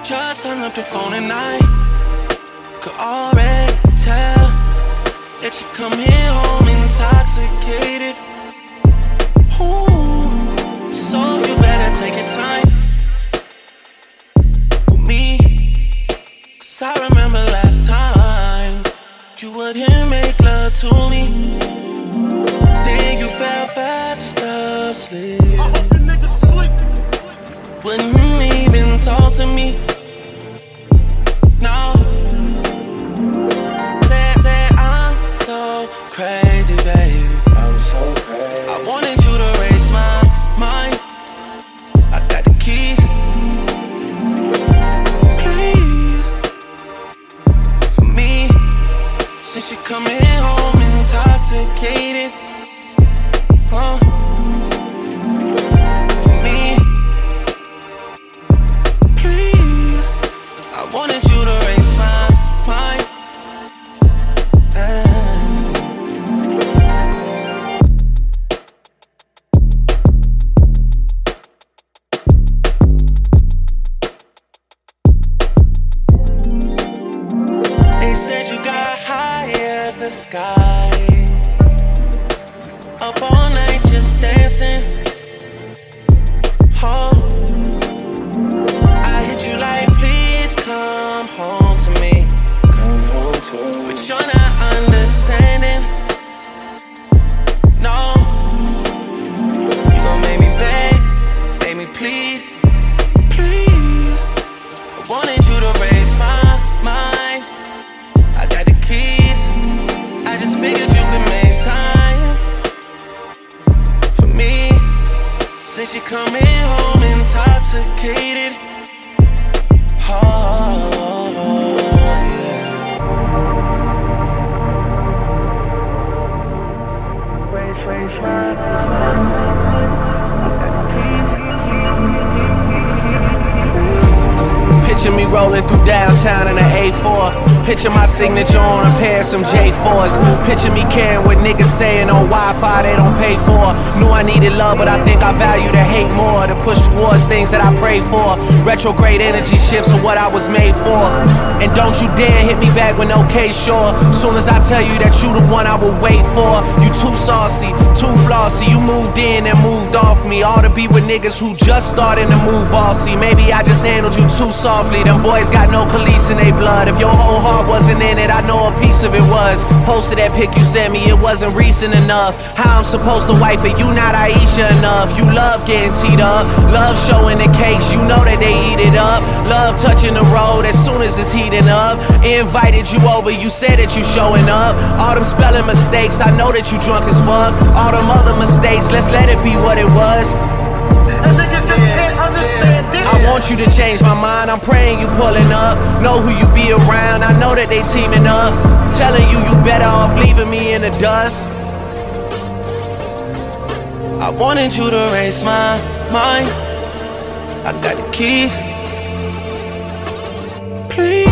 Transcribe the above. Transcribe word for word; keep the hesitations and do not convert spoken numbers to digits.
Just hung up the phone and I could already tell that you come here home intoxicated. Ooh, so you better take your time with me, 'cause I remember last time you wouldn't make love to me, then you fell fast asleep. I hope the niggas sleep. Wouldn't even talk to me. No. Say, say I'm so crazy, baby. I'm so crazy. I wanted you to raise my mind. I got the keys. Please, for me, since you coming home intoxicated, huh? For me, please, I wanted you to raise my mind. They said you got high as the sky, up all night just dancing. Oh, I hit you like, please come home to me, Come home to me. but you're not understanding. No, you gon' make me beg, make me plead, please. I wanted you to raise my mind. I got the keys. I just figured you could make time for me, since you coming home intoxicated. Oh, yeah. Raise, raise my Picture me rolling through downtown in an A four. Picture my signature on a pair of some J fours. Picture me caring what niggas saying on Wi-Fi they don't pay for. Knew I needed love, but I think I value the hate more. To push towards things that I pray for. Retrograde energy shifts are what I was made for. And don't you dare hit me back with no K sure. Soon as I tell you that you the one I will wait for. You too saucy, too flossy. You moved in and moved off me. All to be with niggas who just starting to move bossy. Maybe I just handled you too softly. Them boys got no police in they blood. If your whole heart wasn't in it, I know a piece of it was. Posted that pic you sent me, it wasn't recent enough. How I'm supposed to wife it, you not Aisha enough. You love getting teed up, love showing the cakes, you know that they eat it up. Love touching the road as soon as it's heating up. Invited you over, you said that you showing up. All them spelling mistakes, I know that you drunk as fuck. All them other mistakes, let's let it be what it was. And niggas just can't understand this. I want you to change my mind, I'm praying you pulling up. Know who you be around, I know that they teaming up. Telling you you better off leaving me in the dust. I wanted you to raise my mind. I got the keys. Please.